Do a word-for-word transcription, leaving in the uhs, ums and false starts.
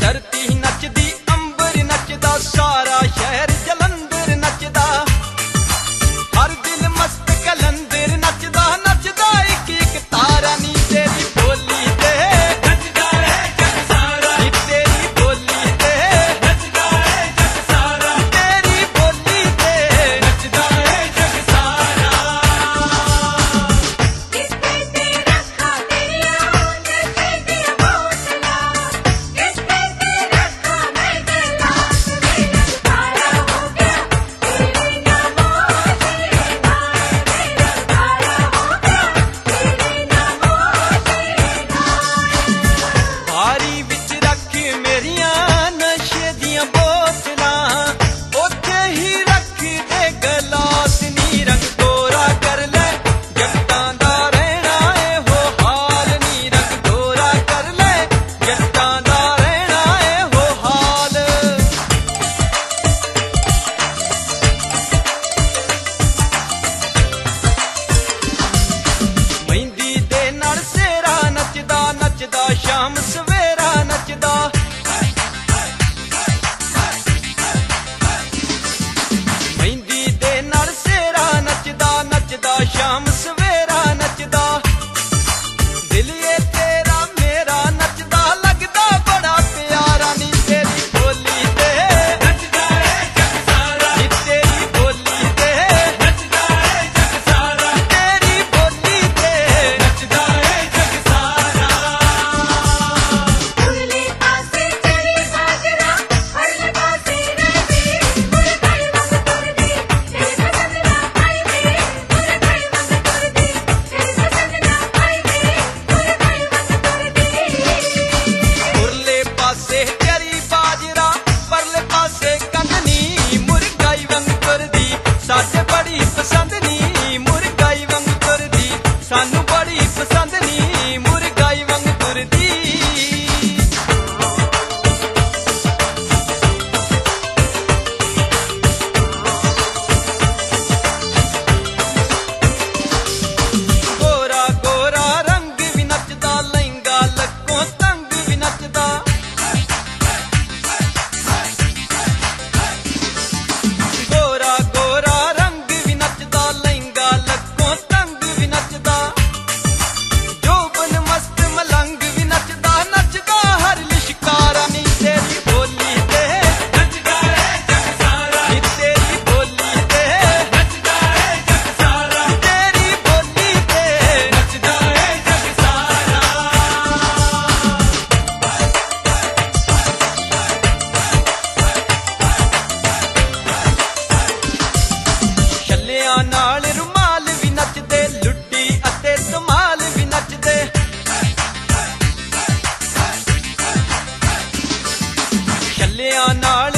धरती नचदी अंबर नचदा सारा शहर जलंधर नचदा हर दिल मस्त कलंदर नचदा नचदा एक एक तारा नी तेरी बोली ते नचदा है जग सारा नी तेरी बोली ते नचदा है जग सारा तेरी बोली ते नचदा है जग सारा किसने ते रखा तेरा नशे दिया बोतला किसने ते रखा मैं गिलास में तारा हो गया तेरी नमों से गाए मेरा तारा हो गया तेरी नमों से गाए भारी विच रख मेरियां नशे दियां बोतलां ओथे ही रख दे गलास नी रंग गोरा कर ले जट्टां दा रहना ए हो हाल नी रंग गोरा कर ले जट्टां दा रहना ए हो हाल मेहंदी दे नाल सेरा नचदा नचदा शाम सवेरा नचदा मेहंदी दे नाल सेरा नचदा नचदा शाम सवेरा नचदा दिल ये तेरा मेरा नचदा लगदा बड़ा प्यारा नी तेरी बोली ते नचदा है जग सारा नी तेरी बोली ते नचदा है जग सारा तेरी बोली ते नचदा है जग सारा उरले पासे चली साजरा हरले पासे रहती मुझे कई वक्त तुरदी तेरी पसंद ना आई वे मुझे कई वक्त तुरदी तेरी पसंद ना आई वे मुझे कई वक्त तुरदी उरले पासे तेरी बाजरा परले पासे कंदनी मुर्गाई वंग तुरदी साडे बड़ी पसंद नी मुर्गाई वंग तुरदी सानू बड़ी पसंद नी मुर्गाई वंग तुरदी गोरा गोरा रंग भी नचदा लहंगा लक्कों तंग भी नचदा गोरा गोरा रंग भी नचदा लहंगा लक्कों तंग भी नचदा जोबन मस्त मलंग भी नचदा नचदा हर लिशकारा नी तेरी बोली ते नचदा है जग सारा नी तेरी बोली ते नचदा है जग सारा तेरी बोली ते नचदा है जग सारा ਛੱਲਿਆਂ ਨਾਲ ਰੁਮਾਲ ਵੀ ਨੱਚਦੇ ਲੁੱਡੀ ਅਤੇ ਧਮਾਲ ਵੀ ਨੱਚਦੇ ਛੱਲਿਆਂ ਨਾਲ